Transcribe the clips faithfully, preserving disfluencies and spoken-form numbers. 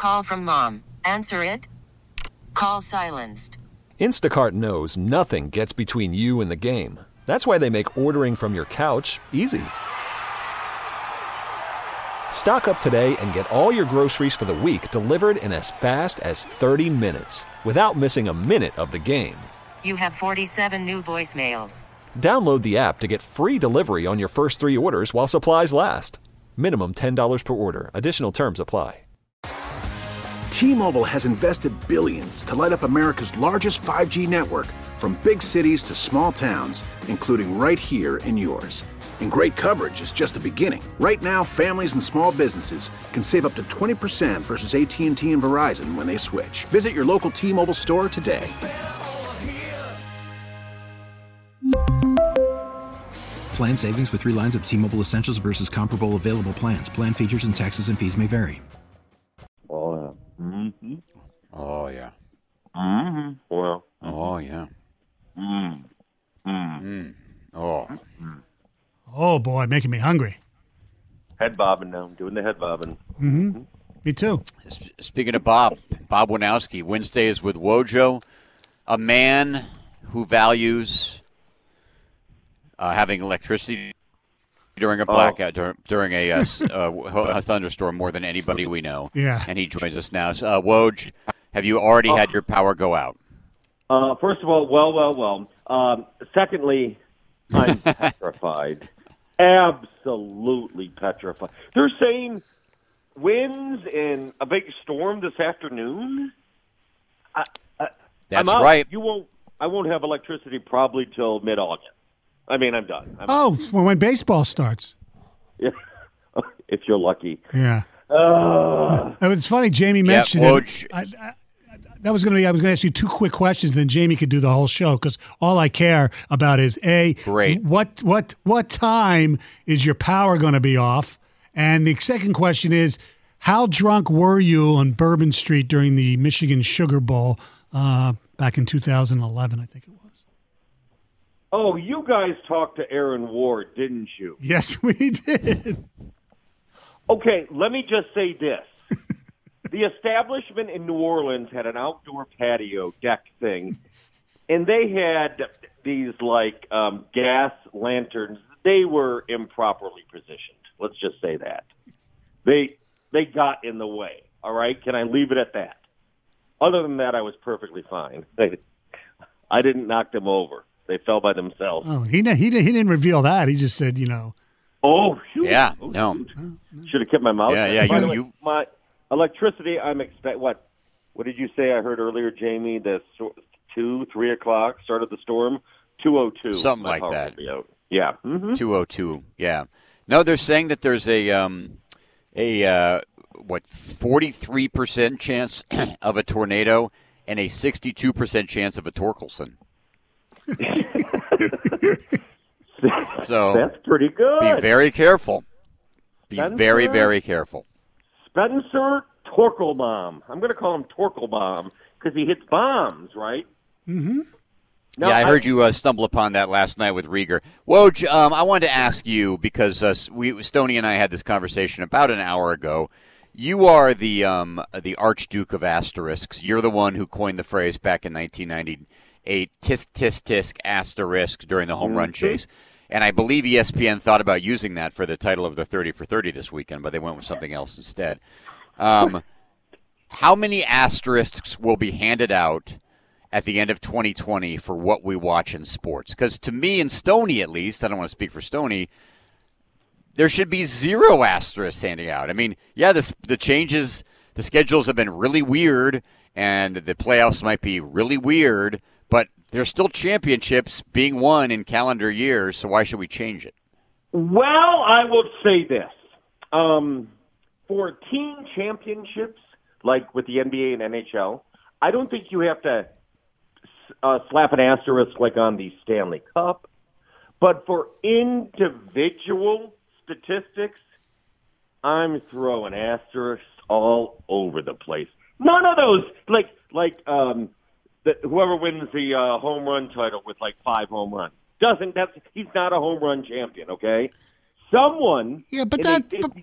Call from mom. Answer it. Call silenced. Instacart knows nothing gets between you and the game. That's why they make ordering from your couch easy. Stock up today and get all your groceries for the week delivered in as fast as thirty minutes without missing a minute of the game. You have forty-seven new voicemails. Download the app to get free delivery on your first three orders while supplies last. Minimum ten dollars per order. Additional terms apply. T-Mobile has invested billions to light up America's largest five G network, from big cities to small towns, including right here in yours. And great coverage is just the beginning. Right now, families and small businesses can save up to twenty percent versus A T and T and Verizon when they switch. Visit your local T-Mobile store today. Plan savings with three lines of T-Mobile Essentials versus comparable available plans. Plan features and taxes and fees may vary. Oh, yeah. Mm-hmm. Oh, yeah. Mm-hmm. Well. Oh, yeah. Mm. Mm. Mm. Oh. Mm. Oh, boy, making me hungry. Head bobbing now. I'm doing the head bobbing. Mm-hmm. Mm-hmm. Me too. Speaking of Bob, Bob Winowski, Wednesdays with Wojo, a man who values uh, having electricity during a blackout, oh. dur- during a, uh, uh, a thunderstorm more than anybody we know. Yeah. And he joins us now. So, uh, Woj, have you already oh. had your power go out? Uh, first of all, well, well, well. Um, secondly, I'm petrified. Absolutely petrified. They're saying winds and a big storm this afternoon. I, I, That's I'm right. You won't. I won't have electricity probably till mid-August. I mean, I'm done. I'm oh, well, when baseball starts. Yeah, if you're lucky. Yeah. Uh, it's funny. Jamie mentioned yeah, it. I, I, that was going to be. I was going to ask you two quick questions, then Jamie could do the whole show because all I care about is a Great. what what what time is your power going to be off, and the second question is how drunk were you on Bourbon Street during the Michigan Sugar Bowl uh, back in two thousand eleven? I think it was. Oh, you guys talked to Aaron Ward, didn't you? Yes, we did. Okay, let me just say this. The establishment in New Orleans had an outdoor patio deck thing, and they had these, like, um, gas lanterns. They were improperly positioned. Let's just say that. They they got in the way, all right? Can I leave it at that? Other than that, I was perfectly fine. I didn't knock them over. They fell by themselves. Oh, he he didn't, he didn't reveal that. He just said, you know. Oh, shoot. Yeah, oh, no. Shoot. Should have kept my mouth Yeah, shut. yeah, By you, the way, you. My electricity, I'm expect what? What did you say I heard earlier, Jamie? The so- two, three o'clock, start of the storm? two oh two. Something like that. Yeah. Mm-hmm. two oh two, yeah. No, they're saying that there's a, um, a uh, what, forty-three percent chance of a tornado and a sixty-two percent chance of a Torkelson. So that's pretty good. Be very careful. Be Spencer, very, very careful. Spencer Torkelbaum. I'm going to call him Torkelbaum because he hits bombs, right? Mm-hmm. No, yeah, I heard I, you uh, stumble upon that last night with Rieger. Woj, um, I wanted to ask you because uh, we, Stoney and I had this conversation about an hour ago. You are the um, the Archduke of asterisks. You're the one who coined the phrase back in nineteen ninety-eight, tisk, tisk, tisk, asterisk during the home mm-hmm. run chase. And I believe E S P N thought about using that for the title of the thirty for thirty this weekend, but they went with something else instead. Um, how many asterisks will be handed out at the end of twenty twenty for what we watch in sports? Because to me and Stoney, at least, I don't want to speak for Stoney, there should be zero asterisks handing out. I mean, yeah, the, the changes, the schedules have been really weird, and the playoffs might be really weird, but there's still championships being won in calendar years, so why should we change it? Well, I will say this. Um, for team championships, like with the N B A and N H L, I don't think you have to uh, slap an asterisk like on the Stanley Cup. But for individual statistics, I'm throwing asterisks all over the place. None of those, like, like, um, that whoever wins the uh, home run title with like five home runs doesn't. That's he's not a home run champion. Okay, someone. Yeah, but in that. a But, but, game,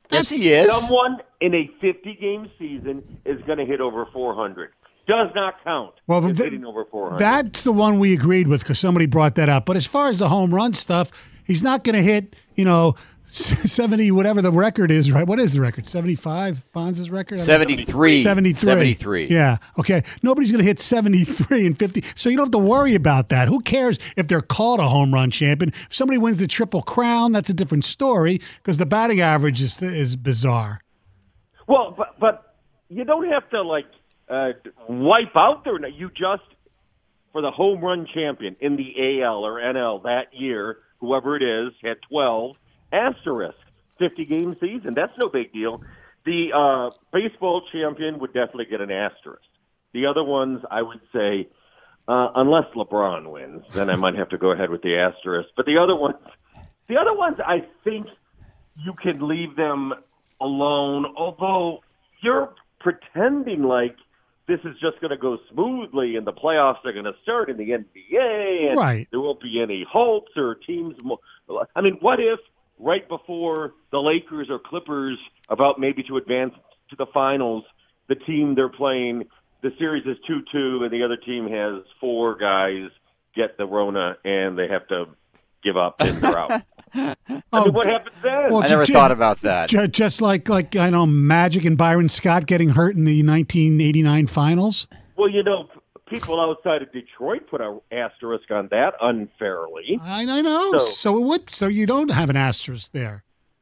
Yes, he is. Someone in a fifty-game season is going to hit over four hundred. Does not count. Well, as th- hitting over four hundred. That's the one we agreed with because somebody brought that up. But as far as the home run stuff, he's not going to hit, you know, seventy, whatever the record is, right? What is the record? seventy-five, Bonds' record? seventy-three. seventy-three. seventy-three. Yeah. Okay. Nobody's going to hit seventy-three and fifty. So you don't have to worry about that. Who cares if they're called a home run champion? If somebody wins the Triple Crown, that's a different story because the batting average is is bizarre. Well, but, but you don't have to, like, uh, wipe out their – you just, for the home run champion in the A L or N L that year, whoever it is, had twelve. Asterisk, fifty-game season. That's no big deal. The uh, baseball champion would definitely get an asterisk. The other ones, I would say, uh, unless LeBron wins, then I might have to go ahead with the asterisk. But the other ones, the other ones, I think you can leave them alone, although you're pretending like this is just going to go smoothly and the playoffs are going to start in the N B A and right. there won't be any halts or teams. I mean, what if right before the Lakers or Clippers about maybe to advance to the finals, the team they're playing, the series is two two and the other team has four guys get the Rona and they have to give up and they're out. I Oh, mean, what happens then? well, I never ju- thought about that. ju- Just like, like I know, Magic and Byron Scott getting hurt in the nineteen eighty-nine finals. Well, you know, people outside of Detroit put an asterisk on that unfairly. I, I know. So, So- it would. So you don't have an asterisk there.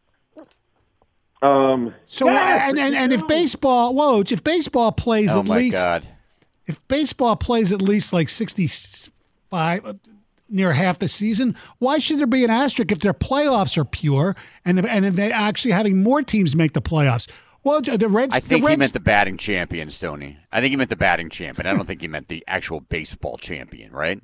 Um, So yeah, and, and, you and if do. baseball, Woj, if baseball plays Oh, at my least, God. if baseball plays at least like sixty-five, uh, near half the season, why should there be an asterisk if their playoffs are pure and and they actually having more teams make the playoffs? Well, the Reds. I think the Reds, he meant the batting champion, Stoney. I think he meant the batting champion. I don't think he meant the actual baseball champion, right?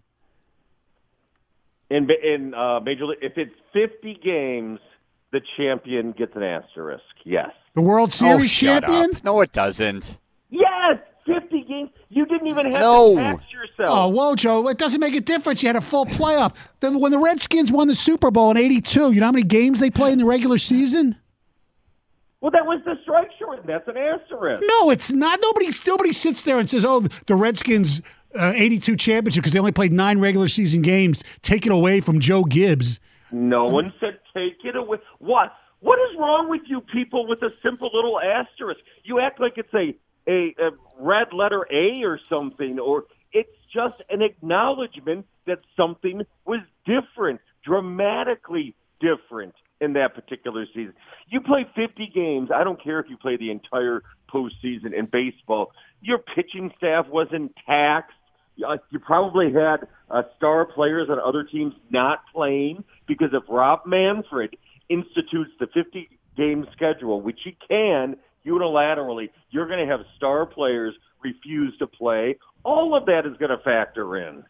in in uh, Major League, if it's fifty games, the champion gets an asterisk. Yes. the World Series oh, shut champion. up. No, it doesn't. Yes, fifty games. You didn't even have No. to tax yourself. Oh, Wojo, it doesn't make a difference. You had a full playoff. Then when the Redskins won the Super Bowl in eighty-two, you know how many games they played in the regular season? Well, that was the strike short. That's an asterisk. No, it's not. Nobody, nobody sits there and says, "Oh, the Redskins uh, eighty-two championship because they only played nine regular season games. Take it away from Joe Gibbs." No one said take it away. What? What is wrong with you people with a simple little asterisk? You act like it's a, a, a red letter A or something, or it's just an acknowledgement that something was different, dramatically different in that particular season. You play fifty games. I don't care if you play the entire postseason in baseball. Your pitching staff wasn't taxed. Uh, You probably had uh, star players on other teams not playing because if Rob Manfred institutes the fifty-game schedule, which he can unilaterally, you're going to have star players refuse to play. All of that is going to factor in.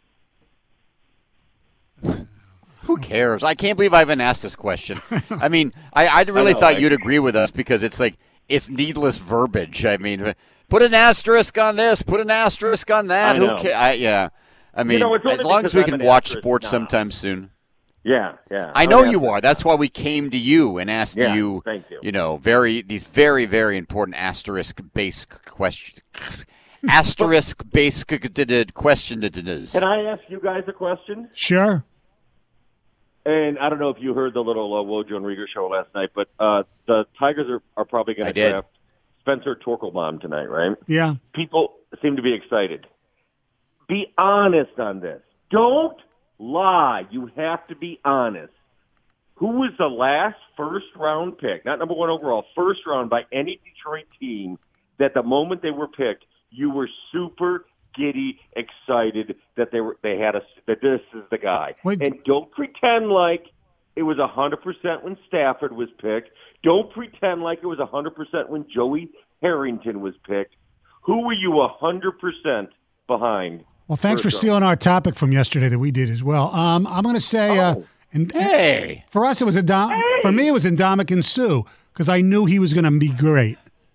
Who cares? I can't believe I haven't asked this question. I mean, I, I really I know, thought I- you'd agree with us because it's like it's needless verbiage. I mean, put an asterisk on this, put an asterisk on that. I Who know. ca- I, yeah. I mean, know, it's only as long as because we I'm can an watch asterisk sports now. sometime soon. Yeah, yeah. I I'm know an you asterisk. are. That's why we came to you and asked Yeah, you, thank you. know, very these very, very important asterisk-based questions. Asterisk-based question. Can I ask you guys a question? Sure. And I don't know if you heard the little uh, Wojo and Rieger show last night, but uh, the Tigers are, are probably going I to did. draft Spencer Torkelbaum tonight, right? Yeah. People seem to be excited. Be honest on this. Don't lie. You have to be honest. Who was the last first-round pick, not number one overall, first round by any Detroit team that the moment they were picked, you were super giddy, excited that they were they had a that this is the guy. Wait. And don't pretend like it was a hundred percent when Stafford was picked. Don't pretend like it was a hundred percent when Joey Harrington was picked. Who were you a hundred percent behind? Well, thanks for First stealing our topic from yesterday that we did as well. Um, I'm going to say, uh, Oh. and, Hey. for us, it was a for me, it was Ndamukong Suh because I knew he was going to be great.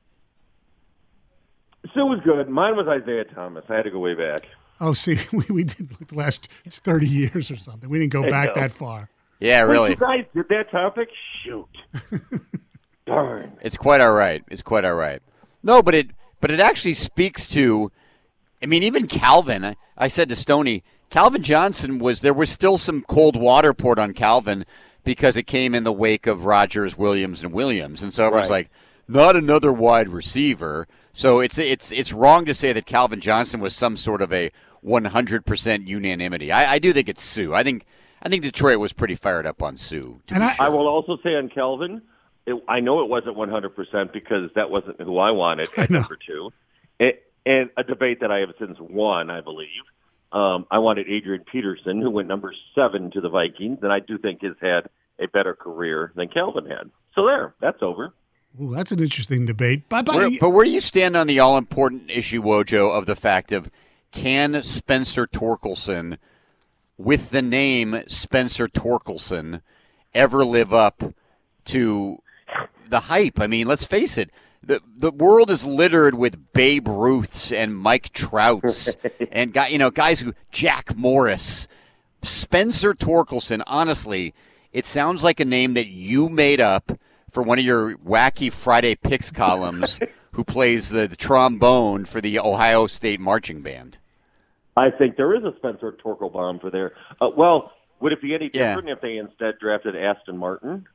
Sue was good. Mine was Isaiah Thomas. I had to go way back. Oh, see, we, we did like the last thirty years or something. We didn't go I back know. that far. Yeah, Wait, really. you guys did that topic? Shoot. Darn. It's quite all right. It's quite all right. No, but it but it actually speaks to, I mean, even Calvin. I, I said to Stoney, Calvin Johnson was, there was still some cold water poured on Calvin because it came in the wake of Rodgers, Williams, and Williams. And so it was Right. like, not another wide receiver. So it's it's it's wrong to say that Calvin Johnson was some sort of a one hundred percent unanimity. I, I do think it's Sue. I think I think Detroit was pretty fired up on Sue. And I, I will also say on Calvin, it, I know it wasn't one hundred percent because that wasn't who I wanted at number two. It, and a debate that I have since won, I believe. Um, I wanted Adrian Peterson, who went number seven to the Vikings, and I do think has had a better career than Calvin had. So there, that's over. ooh, that's an interesting debate. Bye Where, bye. but where do you stand on the all-important issue, Wojo, of the fact of can Spencer Torkelson, with the name Spencer Torkelson, ever live up to the hype? I mean, let's face it. The the world is littered with Babe Ruths and Mike Trouts and guy, you know, guys who Jack Morris, Spencer Torkelson. Honestly, it sounds like a name that you made up for one of your wacky Friday Picks columns. Who plays the, the trombone for the Ohio State marching band? I think there is a Spencer Torkelbaum for there. Uh, well, would it be any Yeah. different if they instead drafted Aston Martin?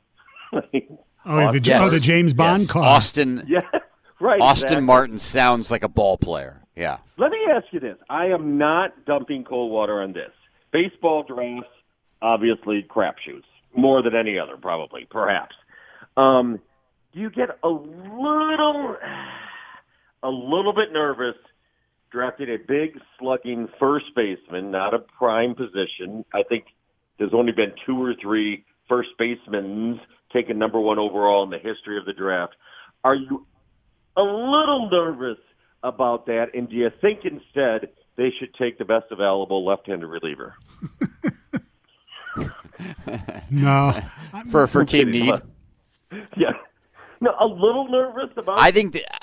Oh, the, Yes. oh, the James Bond Yes. car. Austin Yeah, right. Austin exactly. Martin sounds like a ball player. Yeah. Let me ask you this. I am not dumping cold water on this. Baseball drafts, obviously crapshoots, more than any other, probably, perhaps. Um, do you get a little, a little bit nervous drafting a big slugging first baseman, not a prime position? I think there's only been two or three first basemen taken number one overall in the history of the draft. Are you a little nervous about that, and do you think instead they should take the best available left-handed reliever? No. For for team need. Yeah. No, a little nervous about I think th-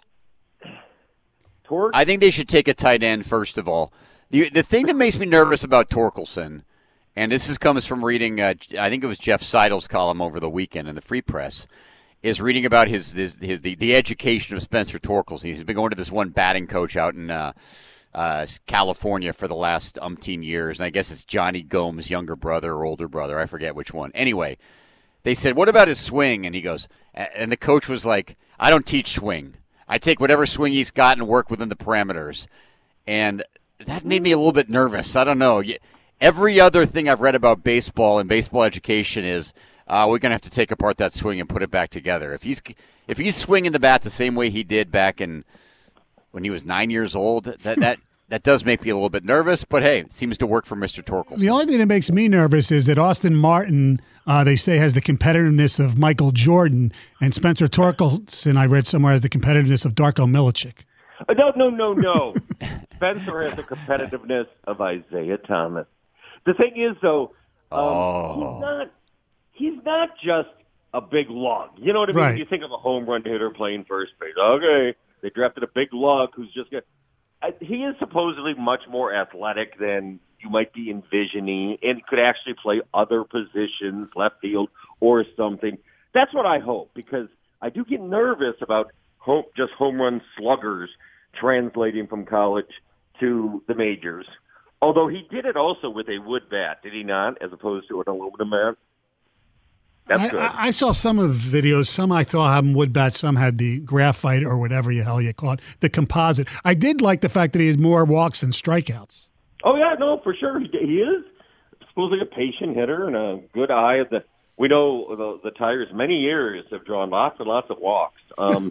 Torque? I think they should take a tight end first of all. The the thing that makes me nervous about Torkelson, and this is comes from reading, uh, I think it was Jeff Seidel's column over the weekend in the Free Press, is reading about his, his, his the, the education of Spencer Torkelson. He's been going to this one batting coach out in uh, uh, California for the last umpteen years, and I guess it's Johnny Gomes' younger brother or older brother. I forget which one. Anyway, they said, what about his swing? And he goes, and the coach was like, I don't teach swing. I take whatever swing he's got and work within the parameters. And that made me a little bit nervous. I don't know. Every other thing I've read about baseball and baseball education is uh, we're going to have to take apart that swing and put it back together. If he's if he's swinging the bat the same way he did back in when he was nine years old, that that, that does make me a little bit nervous. But, hey, it seems to work for Mister Torkelson. The only thing that makes me nervous is that Austin Martin, uh, they say, has the competitiveness of Michael Jordan, and Spencer Torkelson, I read somewhere, has the competitiveness of Darko Milicic. Uh, No, no, no, no. Spencer has the competitiveness of Isaiah Thomas. The thing is, though, um, Oh. he's not he's not just a big lug. You know what I mean? Right. You think of a home run hitter playing first base. Okay, they drafted a big lug who's just going to – he is supposedly much more athletic than you might be envisioning and could actually play other positions, left field or something. That's what I hope, because I do get nervous about home, just home run sluggers translating from college to the majors. Although he did it also with a wood bat, did he not, as opposed to an aluminum bat? That's I, good. I, I saw some of the videos. Some I thought had wood bats. Some had the graphite or whatever the hell you call it, the composite. I did like the fact that he has more walks than strikeouts. Oh, yeah, no, for sure. He, he is supposedly a patient hitter and a good eye of the – we know the, the Tigers many years have drawn lots and lots of walks. Um,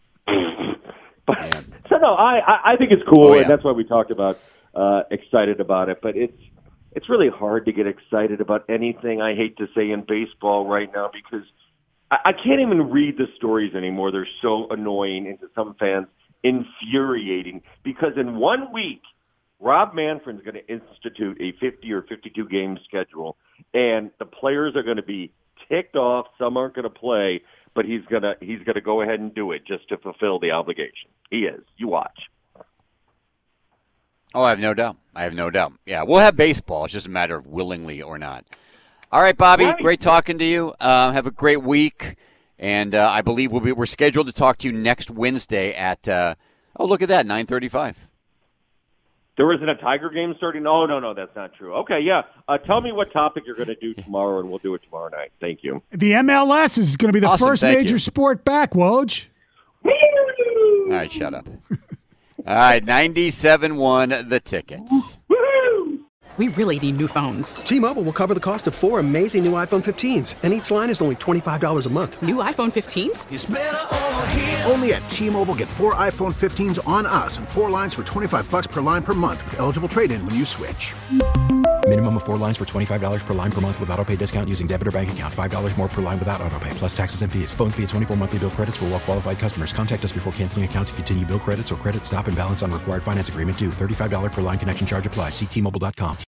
but, so, no, I, I, I think it's cool, Oh, yeah. and that's why we talked about uh, excited about it. But it's it's really hard to get excited about anything, I hate to say, in baseball right now, because I, I can't even read the stories anymore. They're so annoying, and to some fans, infuriating, because in one week, Rob Manfred's going to institute a fifty or fifty-two game schedule, and the players are going to be ticked off. Some aren't going to play, but he's going to he's going to go ahead and do it just to fulfill the obligation. He is. You watch. Oh, I have no doubt. I have no doubt. Yeah, we'll have baseball. It's just a matter of willingly or not. All right, Bobby, Right. great talking to you. Uh, have a great week. And uh, I believe we'll be, we're scheduled to talk to you next Wednesday at, uh, oh, look at that, nine thirty-five. There isn't a Tiger game starting? No, no, no, that's not true. Okay, yeah. Uh, tell me what topic you're going to do tomorrow, and we'll do it tomorrow night. Thank you. The M L S is going to be the Awesome, first thank major you. sport back, Woj. All right, shut up. All right, ninety-seven one, the tickets. We really need new phones. T-Mobile will cover the cost of four amazing new iPhone fifteens, and each line is only twenty-five dollars a month. New iPhone fifteens? It's better over here. Only at T-Mobile, get four iPhone fifteens on us and four lines for twenty-five bucks per line per month with eligible trade-in when you switch. Minimum of four lines for twenty-five dollars per line per month with autopay discount using debit or bank account. five dollars more per line without autopay, plus taxes and fees. Phone fee at twenty-four monthly bill credits for well-qualified customers. Contact us before canceling account to continue bill credits or credit stop and balance on required finance agreement due. thirty-five dollars per line connection charge applies. See T Mobile dot com.